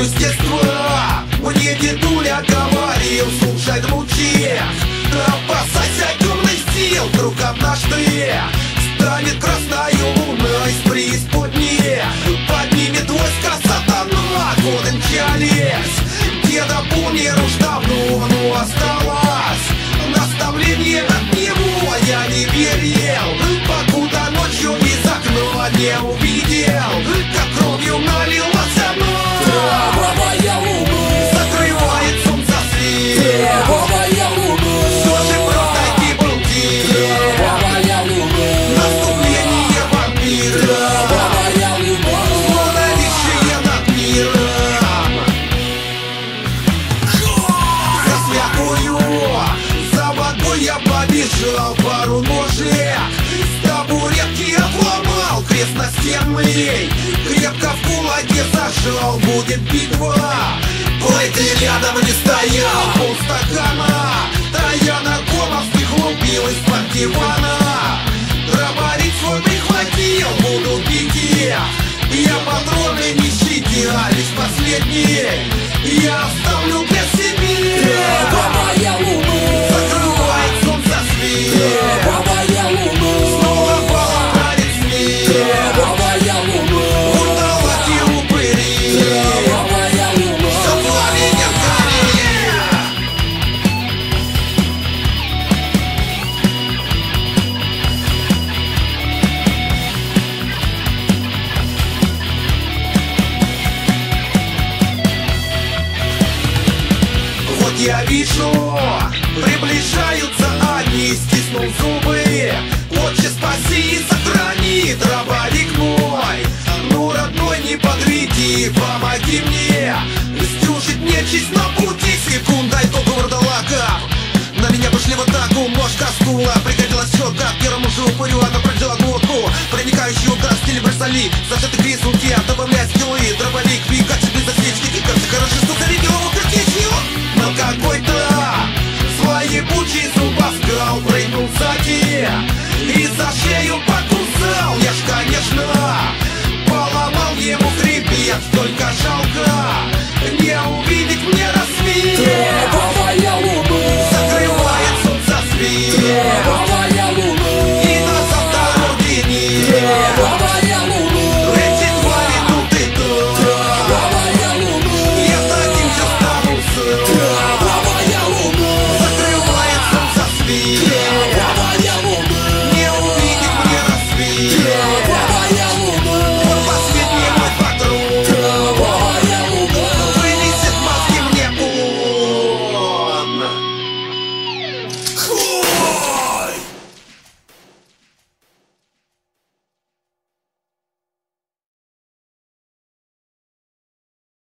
естества. Мне дедуля говорил: слушай, дручек, опасайся темных сил, вдруг однажды станет красною луной с преисподней, поднимет войско сатана, годы мчались. Деда помнишь уж давно, но осталось наставление от него. Я не верил, покуда ночью из окна не увидел, как кровью налилась она. Кровавая луна Закрывает солнце свет. Кровавая луна Все же просто гибл день. Кровавая луна Наступление вампира, Кровавая луна зловещее над миром. За святую, за водой я побежал, пару ножек с табуретки отломал, крест настенный крепко в кулаке зажал. Будет битва, ой, ты рядом не стоял, полстакана Таяна Комовских лупил из-под дивана. Дробовик свой прихватил, буду бить я патроны не щадил, лишь последний я оставлю для себя. Кровавая луна Закрывает солнце свет. Кровавая луна Снова баланарит снег. Кровавая луна Урдалаки упыри. Кровавая луна Все пламенем горе. Вот я вижу, приближаются они, стиснул зубы. Отче, спаси и сохрани, дробовик мой. Ну, родной, не подведи, помоги мне сдюжить нечисть на пути. Секунда, и только вурдалака на меня пошли в атаку, мошка стула. Пригодилась щетка, первому же упырю она прожила глотку. Проникающий удар в стиле Брюсали, зажатый рисунки, добавлять скиллы. Дробовик, пикачи без засечки, и как же хорошо, что зарядил его картечью. Но какой-то злоебучий зубоскал прыгнул сзади и за шею покусал. Я ж, конечно, поломал ему хребет, только жалко не увидеть мне рассвет. Кровавая луна Закрывает солнце свет.